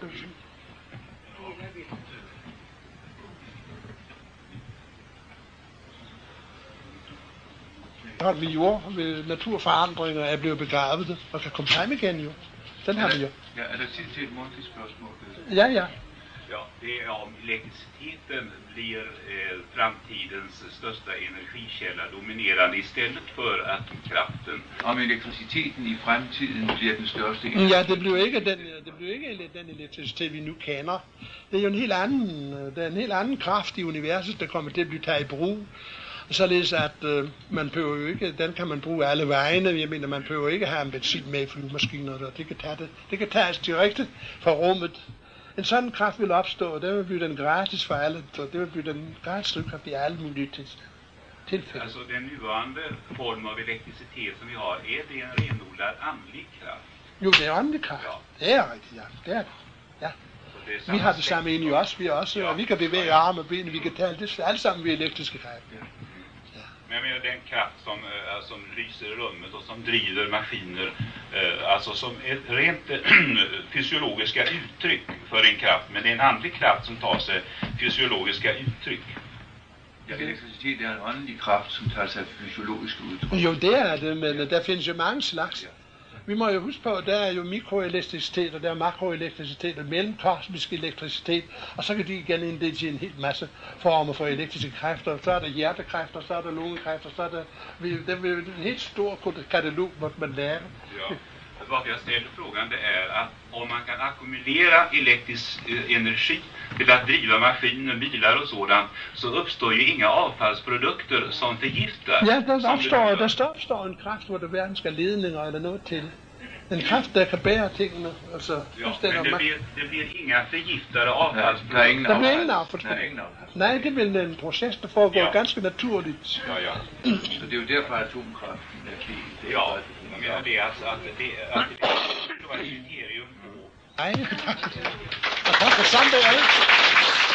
Der vi jord ved naturforandringer er blevet begravet og kan komme hjem igen jo. Den har vi jo. Ja, er der tid til et mundtligt spørgsmål? Ja. Ja, det är om elektriciteten blir framtidens största energikälla dominerande istället för atomkraften. Om elektriciteten i fremtiden bliver den største energi. Ja, det bliver ikke den elektricitet vi nu kender. Det er jo en helt anden kraft i universet, der kommer til at blive taget i brug. Således at man behøver jo ikke, den kan man bruge alle vejene. Jeg mener, man behøver ikke have en benzin med i flyvemaskiner. Det kan tages direkte fra rummet. En sådan kraft vil opstå, og det vil blive den gratis for alle. Så det vil blive den gratis drivkraft i alle mulige tilfælde. Alltså den nuvarande form av elektricitet som vi har, är det en renodlad andlig kraft? Jo, det er åndelig kraft. Ja. Det er rigtigt, ja. Det er det. Ja. Vi har det samme inde i os. Vi kan bevæge arme og ben, vi kan tale det alt sammen ved elektriske kræfter. Men jag menar den kraft som lyser i rummet och som driver maskiner, alltså som ett rent fysiologiska uttryck för en kraft, men det är en andlig kraft som tar sig fysiologiska uttryck. Ja, elektricitet er en åndelig kraft, som tager sig fysiologiske udtryk. Jo, det er det, men der findes jo mange slags. Vi må jo huske på, at der er jo mikroelektricitet, og der er makroelektricitet og mellemkosmisk elektricitet, og så kan de igen inddele til en helt masse former for elektriske kræfter. Så er der hjertekræfter, så er der lungekræfter, så er der en helt stor katalog, hvor man lærer. Ja. Varför jag ställer frågan det är att om man kan ackumulera elektrisk energi till att driva maskiner, bilar och sådant, så uppstår ju inga avfallsprodukter som förgiftar. Ja, der opstår en kraft, hvor der hverken skal ledninger eller noget til. En kraft, der kan bære tingene. Altså, ja, men det blir inga förgiftade avfallsprodukter. Der bliver ingen avfallsprodukter. Nej, det er en proces, der foregår ganske naturligt. Ja. Så det er jo derfor, at atomkraften er fint. Ja, men det är alltså att det var ett kriterium på. Nej, tak. Og tak for samværet.